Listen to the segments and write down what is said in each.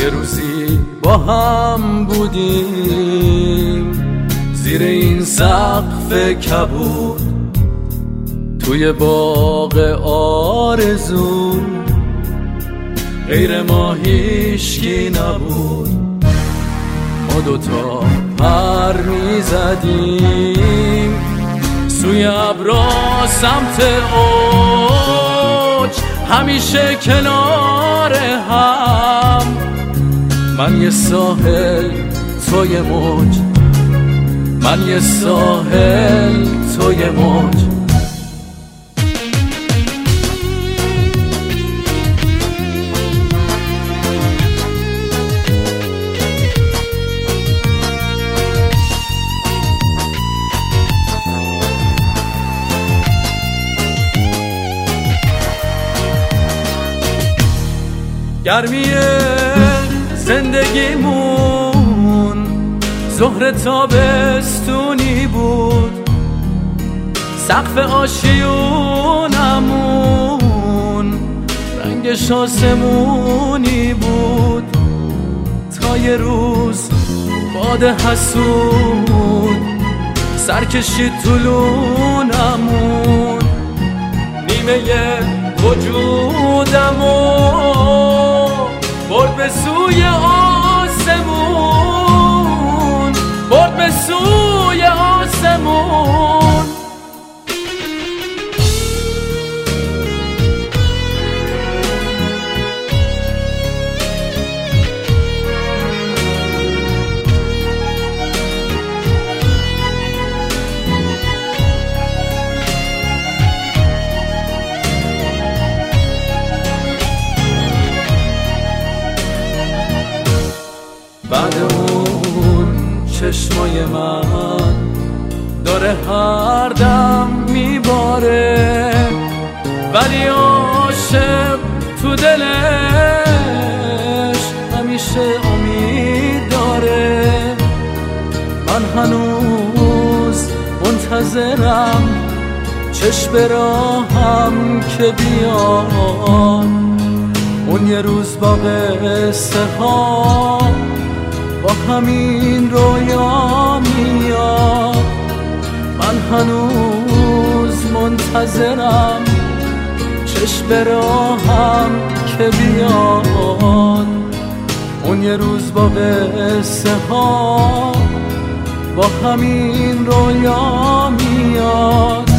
یه روزی با هم بودیم زیر این سقف کبود، توی باغ آرزو غیر ما هیچکی نبود. ما دوتا پر میزدیم سوی ابرا سمت اوج، همیشه کنار هم، من یه ساحل تو یه موج، من یه ساحل تو یه موج. گرمی زندگیمون ظهر تابستونی بود، سقف آشیونمون رنگش آسمونی بود. تا یه روز باد حسود سر کشید طولونمون، نیمه وجودمو برد به سوی آسمون، برد به سوی آسمون. بعد اون چشمای من داره هر دم میباره، ولی عاشق تو دلش همیشه امید داره. من هنوز منتظرم چشم راهم که بیاد، اون یه روز با قصه ها با همین رویا میاد. من هنوز منتظرم چشم راهم که بیاد، اون یه روز با قصه ها با همین رویا میاد.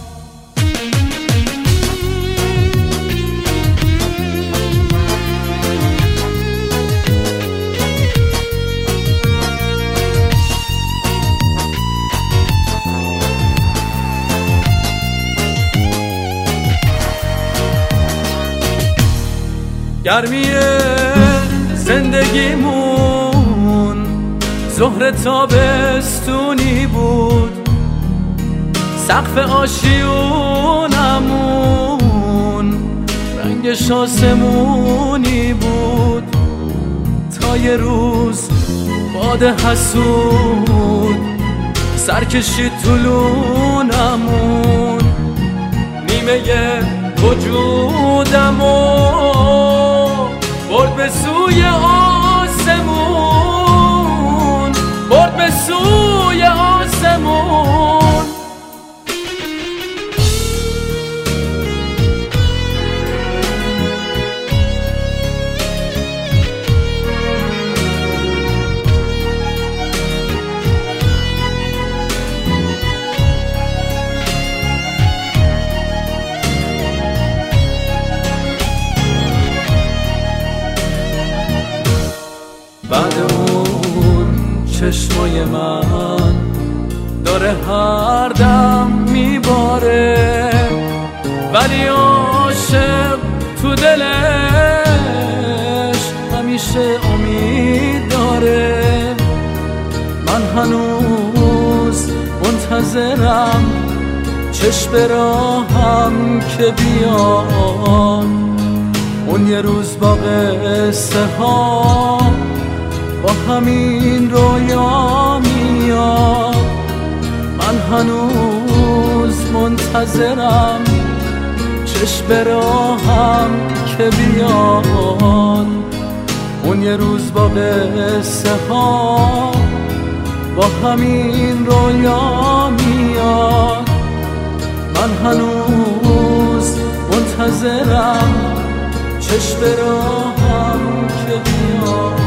گرمی زندگیمون ظهر تابستونی بود، سقف آشیونمون رنگش آسمونی بود. تا یه روز باد حسود سر کشید طولونمون، نیمه وجودمو برد به سوی آسمون، برد به سوی آسمون. بعد اون چشمای من داره هر دم میباره، ولی عاشق تو دلش همیشه امید داره. من هنوز منتظرم چشم راهم که بیاد، اون یه روز با قصه ها با همین رویا میاد. من هنوز منتظرم چشم راهم که بیاد، اون یه روز با قصه ها با همین رویا میاد. من هنوز منتظرم چشم راهم که بیاد.